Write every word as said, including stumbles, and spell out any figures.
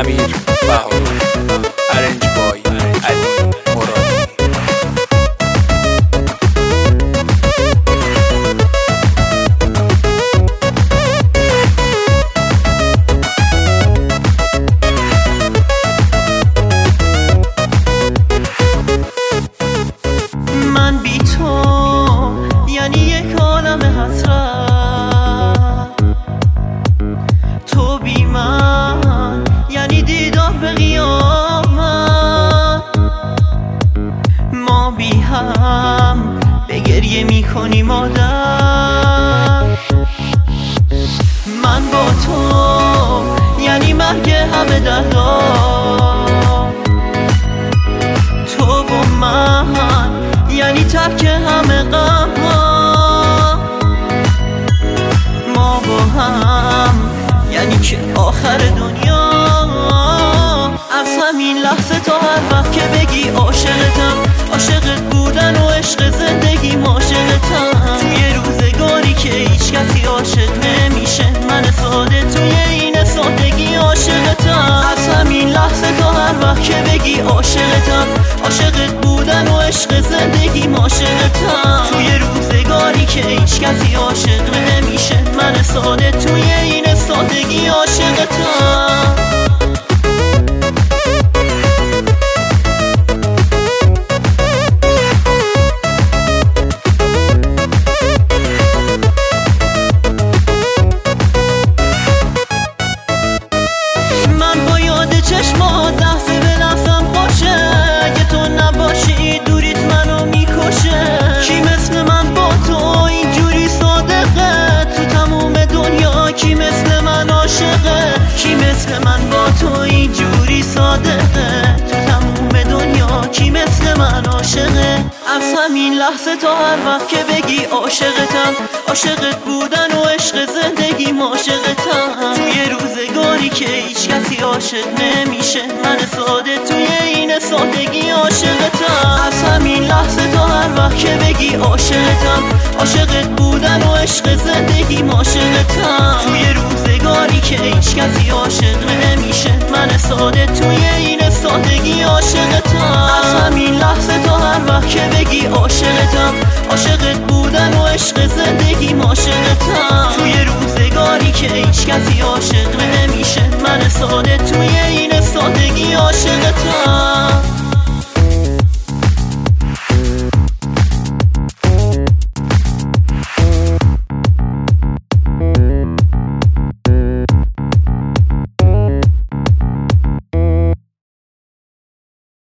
امیر بهاری، ارنج بای علی مرادی. من بی تو یعنی یک عالم حسرت، تو بی من یعنی دیدار به قیامت. ما بی هم به گریه می کنیم مادر، من با تو یعنی مرگ همه دردا. تو و من یعنی ترک همه غم ها، ما با هم یعنی که آخر دنیا. از همین لحظه تا هر وقت که بگی عاشقتم، عاشقت بودن و عشق زندگی عاشقتم. توی روزگاری که هیچ کسی عاشق نمیشه، من ساده توی این سادگی عاشقتم. از همین لحظه تا هر وقت که بگی عاشقتم، عاشقت بودن و عشق زندگی عاشقتم. توی روزگاری که هیچ کسی عاشق نمیشه، من ساده توی این سادگی عاشقتم. من با یاد چشمات لحظه به لحظم باشه، اگه تو نباشی دوریت منو میکشه. کی مثل من با تو اینجوری صادقه، تو تموم دنیا کی مثل من عاشقه. کی مثل من با تو اینجوری صادقه، تو تموم دنیا کی مثل من عاشقه. از همین لحظه تا هر وقت که بگی عاشقتم، عاشقت بودن و عشق زندگی عاشقتم. توی روزگاری که هیچ کسی عاشق نمیشه، من ساده توی این سادگی عاشقتم. از همین لحظه تا هر وقت که بگی عاشقتم، عاشقت بودن و عشق زندگی عاشقتم. توی روزگاری که هیچ کسی عاشق نمیشه، من ساده توی این سادگی عاشقتم. از همین لحظه تا هر وقت که بگی عاشقتم، عاشقت بودن و عشق زندگی عاشقتم. توی روزگاری که هیچ کسی عاشق